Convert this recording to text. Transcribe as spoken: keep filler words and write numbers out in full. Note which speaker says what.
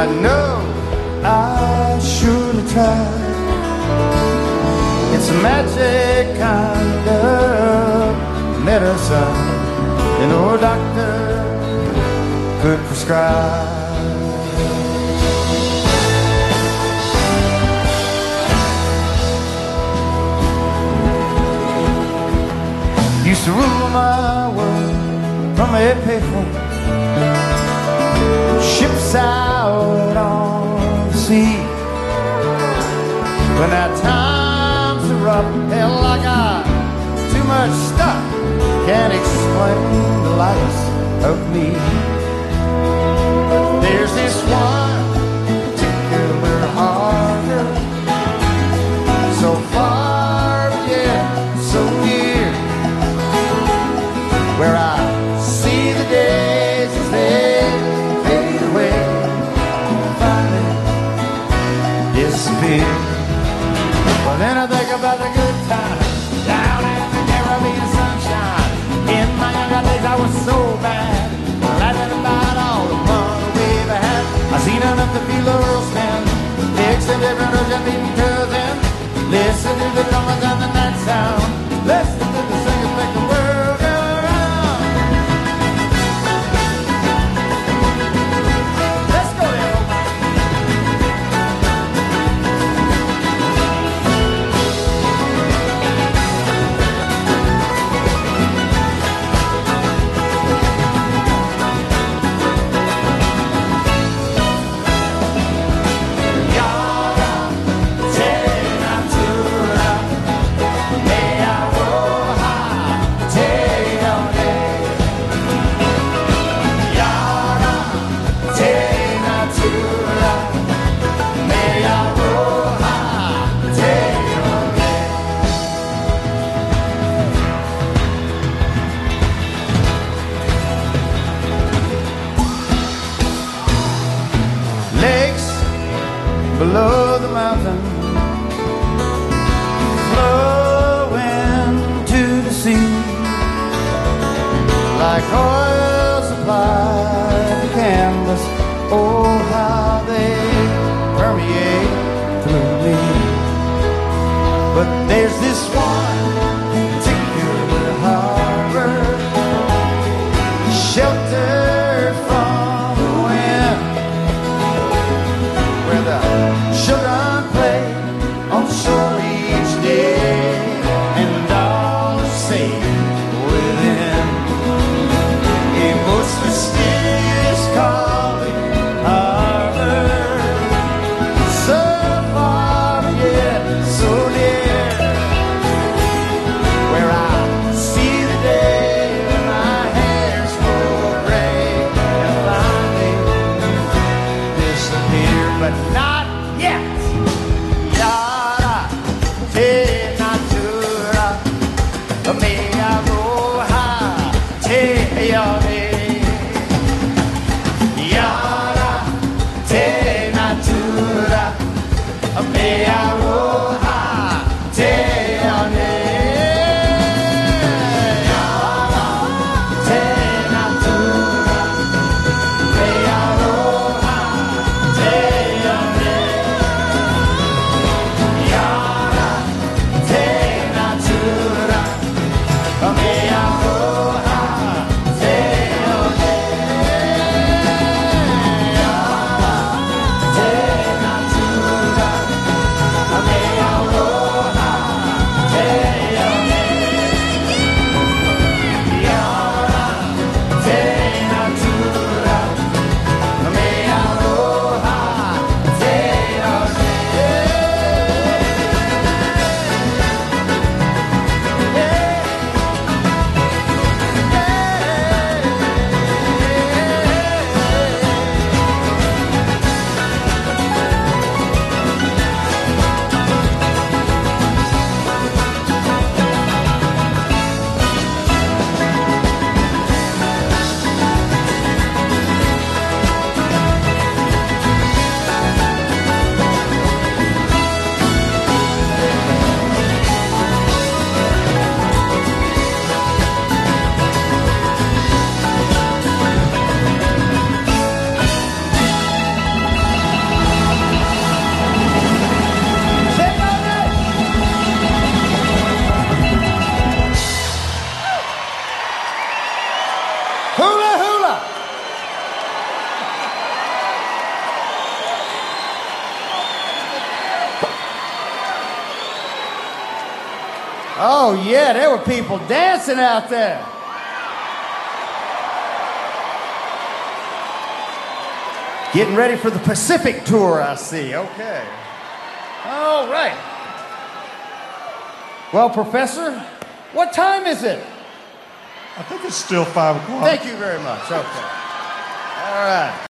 Speaker 1: I know I should have tried. It's a magic kind of medicine that no doctor could prescribe. Used to rule my world from a payphone, ships out on the sea. When that times are up, hell, I got too much stuff, can't explain the likes of me. There's this one particular harbor, so far yet so near, where I see the days as they fade away and finally disappear. Well, then I think about the good times down in the Caribbean sunshine. In my younger days I was so bad, laughing about all the fun we've had. I seen enough to feel the world spin, mix and different ocean beating cousin. Listen to the drummers and the night sound, listen to the singers make the world go round. Let's go there, old man. Below the mountain, flowing to the sea, like oil supplied to canvas. Oh, how they permeate through me. But there's this one particular harbor, sheltered from the wind, where the children play on the shore each day, and all is safe within a most mysterious calling harbor, so far yet so near, where I see the day when my hair's full gray and finally disappear, but not yet. Yara, te natura, me aroha, te yone. Yara, te natura, me aroha, te yone. Yara, te natura, me aroha, te yone. Yara, te natura, me aroha, te Oh, yeah, there were people dancing out there. Getting ready for the Pacific tour, I see. Okay. All right. Well, Professor, what time is it?
Speaker 2: I think it's still five o'clock.
Speaker 1: Thank you very much. Okay. All right.